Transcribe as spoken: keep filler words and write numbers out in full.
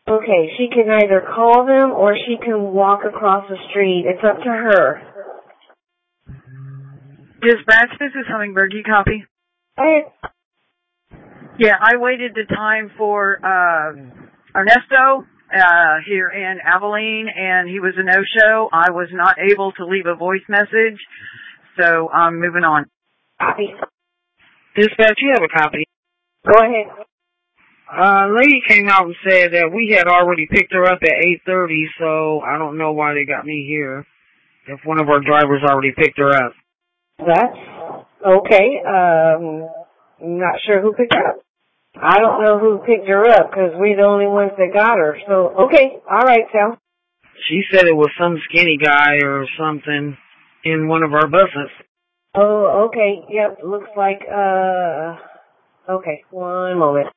Okay, she can either call them or she can walk across the street. It's up to her. Dispatch, this is Hummingbird. You copy? Okay. Yeah, I waited the time for uh, Ernesto uh, here in Abilene, and he was a no-show. I was not able to leave a voice message, so I'm moving on. Copy. Dispatch, you have a copy. Go ahead. Uh, lady came out and said that we had already picked her up at eight thirty, so I don't know why they got me here if one of our drivers already picked her up. That's okay. Um, not sure who picked her up. I don't know who picked her up because we're the only ones that got her. So, okay. All right, Sal. She said it was some skinny guy or something in one of our buses. Oh, okay. Yep. Looks like, uh, okay. One moment.